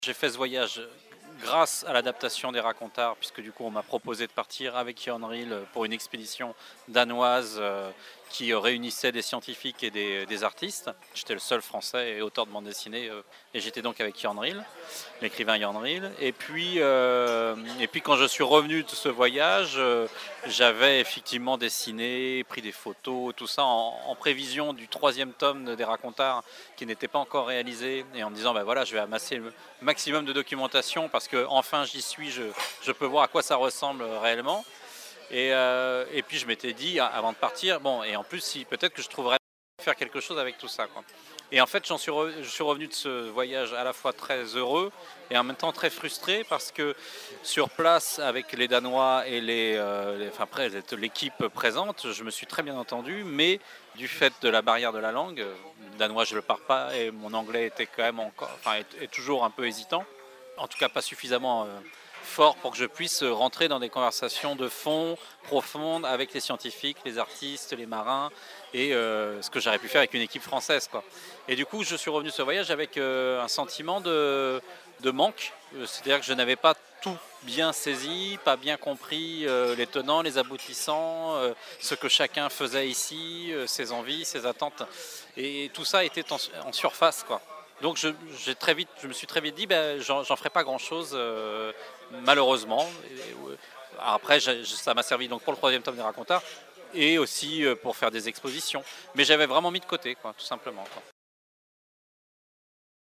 J'ai fait ce voyage grâce à l'adaptation des Racontars, puisque du coup on m'a proposé de partir avec Jan Ril pour une expédition danoise qui réunissait des scientifiques et des artistes. J'étais le seul français et auteur de bande dessinée et j'étais donc avec Jan Ril, l'écrivain Jan Ril. Et puis quand je suis revenu de ce voyage, j'avais effectivement dessiné, pris des photos, tout ça en prévision du troisième tome des Racontars qui n'était pas encore réalisé, et en me disant ben voilà, je vais amasser le maximum de documentation parce que enfin j'y suis, je peux voir à quoi ça ressemble réellement. Et puis je m'étais dit avant de partir, bon, et en plus si peut-être que je trouverais faire quelque chose avec tout ça, quoi. Et en fait je suis revenu de ce voyage à la fois très heureux et en même temps très frustré parce que sur place avec les Danois et enfin après l'équipe présente, je me suis très bien entendu, mais du fait de la barrière de la langue, le danois je le parle pas et mon anglais était quand même encore, enfin est toujours un peu hésitant, en tout cas pas suffisamment fort pour que je puisse rentrer dans des conversations de fond, profondes, avec les scientifiques, les artistes, les marins, et ce que j'aurais pu faire avec une équipe française, quoi. Et du coup, je suis revenu de ce voyage avec un sentiment de manque, c'est-à-dire que je n'avais pas tout bien saisi, pas bien compris les tenants, les aboutissants, ce que chacun faisait ici, ses envies, ses attentes. Et tout ça était en surface, quoi. Donc je me suis très vite dit, ben, j'en ferai pas grand-chose, malheureusement. Après, ça m'a servi donc pour le troisième tome des Racontars et aussi pour faire des expositions. Mais j'avais vraiment mis de côté, quoi, tout simplement, quoi.